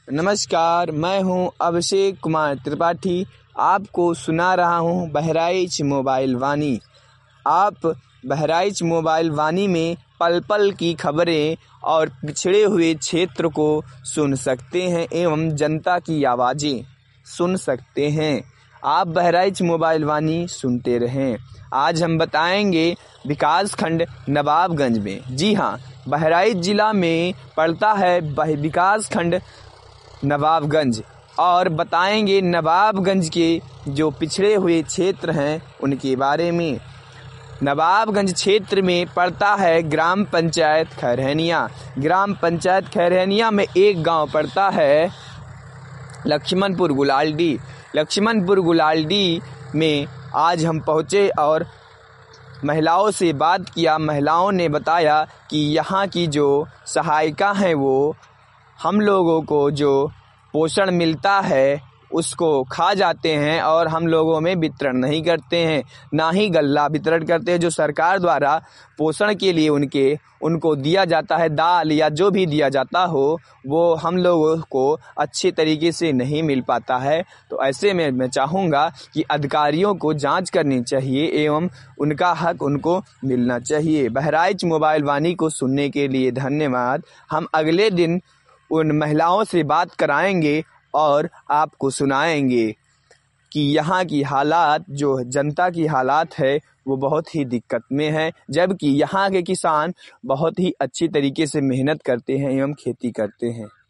नमस्कार, मैं हूं अभिषेक कुमार त्रिपाठी। आपको सुना रहा हूं बहराइच मोबाइल वाणी। आप बहराइच मोबाइल वाणी में पल पल की खबरें और पिछड़े हुए क्षेत्र को सुन सकते हैं एवं जनता की आवाज़ें सुन सकते हैं। आप बहराइच मोबाइल वाणी सुनते रहें। आज हम बताएंगे विकास खंड नवाबगंज में। जी हाँ, बहराइच जिला में पड़ता है विकास खंड नवाबगंज, और बताएंगे नवाबगंज के जो पिछड़े हुए क्षेत्र हैं उनके बारे में। नवाबगंज क्षेत्र में पड़ता है ग्राम पंचायत खैरहनिया। ग्राम पंचायत खैरहनिया में एक गांव पड़ता है लक्ष्मणपुर गुलालडी। लक्ष्मणपुर गुलालडी में आज हम पहुँचे और महिलाओं से बात किया। महिलाओं ने बताया कि यहाँ की जो सहायिका हैं वो हम लोगों को जो पोषण मिलता है उसको खा जाते हैं और हम लोगों में वितरण नहीं करते हैं, ना ही गल्ला वितरण करते हैं। जो सरकार द्वारा पोषण के लिए उनको दिया जाता है, दाल या जो भी दिया जाता हो, वो हम लोगों को अच्छे तरीके से नहीं मिल पाता है। तो ऐसे में मैं चाहूँगा कि अधिकारियों को जांच करनी चाहिए एवं उनका हक उनको मिलना चाहिए। बहराइच मोबाइल वाणी को सुनने के लिए धन्यवाद। हम अगले दिन उन महिलाओं से बात कराएंगे और आपको सुनाएंगे कि यहाँ की हालात, जो जनता की हालात है, वो बहुत ही दिक्कत में है, जबकि यहाँ के किसान बहुत ही अच्छी तरीके से मेहनत करते हैं एवं खेती करते हैं।